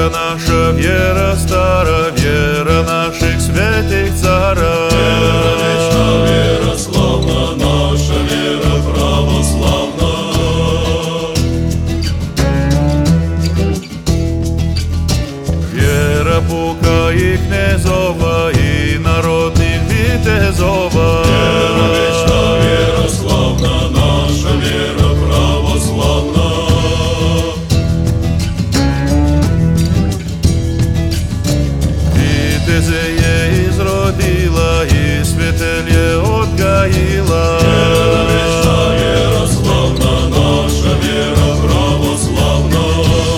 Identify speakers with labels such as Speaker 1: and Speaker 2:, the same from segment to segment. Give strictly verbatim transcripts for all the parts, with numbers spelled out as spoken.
Speaker 1: Вера наша, вера стара, вера наших святых царя.
Speaker 2: Вера вечна, вера славна, наша вера православна.
Speaker 1: Вера пука и князова, и народных витязова.
Speaker 2: Вера вечна, вера славна, наша вера православна.
Speaker 1: Витязеє изродила, и святелье отгаила.
Speaker 2: Вера вечна, вера славна, наша вера православна.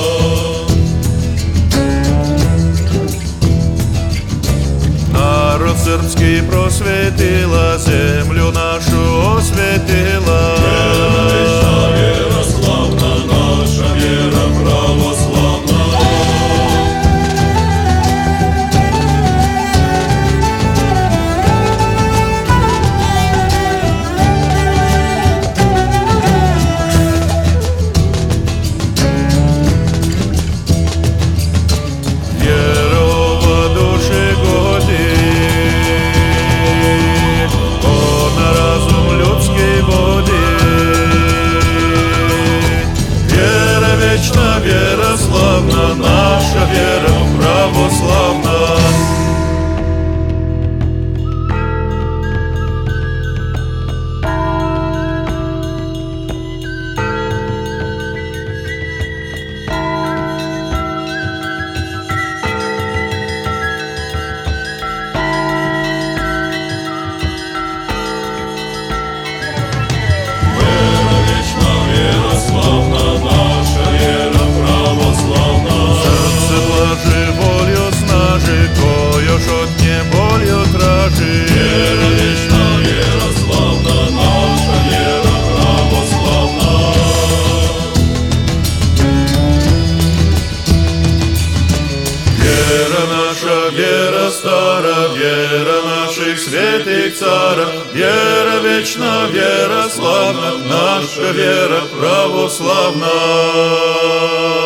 Speaker 1: Народ сербский просветила, землю нашу осветила.
Speaker 2: Вера вечна, вера славна, наша вера православна.
Speaker 1: Вера души годи, на разум людский води. Вера вечна, вера славна, наша вера православна.
Speaker 2: Вера вечна, вера славна, наша вера православна.
Speaker 1: Сердце блажи, волю снажи, кое ж от неболью тражи.
Speaker 2: Вера вечна, вера славна, наша вера православна.
Speaker 1: Вера наша, вера стара, вера наших святых цара. Вера вечна, вера славна, наша вера православна.